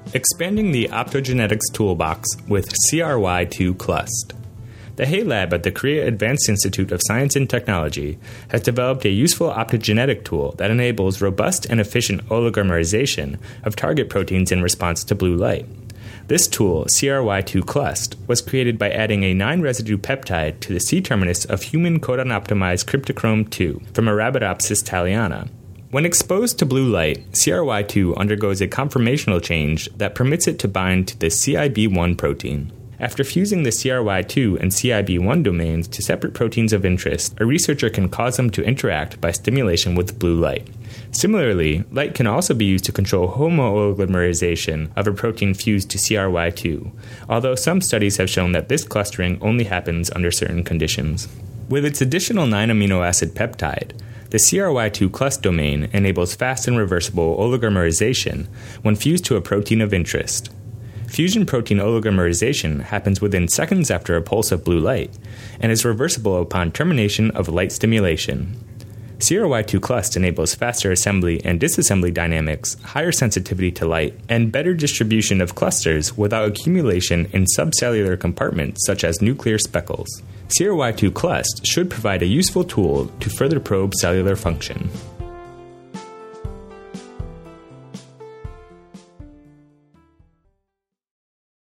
Expanding the optogenetics toolbox with CRY2Clust. The Hay Lab at the Korea Advanced Institute of Science and Technology has developed a useful optogenetic tool that enables robust and efficient oligomerization of target proteins in response to blue light. This tool, CRY2Clust, was created by adding a 9-residue peptide to the C-terminus of human codon-optimized cryptochrome 2 from Arabidopsis thaliana. When exposed to blue light, CRY2 undergoes a conformational change that permits it to bind to the CIB1 protein. After fusing the CRY2 and CIB1 domains to separate proteins of interest, a researcher can cause them to interact by stimulation with blue light. Similarly, light can also be used to control homooligomerization of a protein fused to CRY2, although some studies have shown that this clustering only happens under certain conditions. With its additional 9-amino acid peptide, the CRY2Clust domain enables fast and reversible oligomerization when fused to a protein of interest. Fusion protein oligomerization happens within seconds after a pulse of blue light and is reversible upon termination of light stimulation. CRY2Clust enables faster assembly and disassembly dynamics, higher sensitivity to light, and better distribution of clusters without accumulation in subcellular compartments such as nuclear speckles. CRY2Clust should provide a useful tool to further probe cellular function.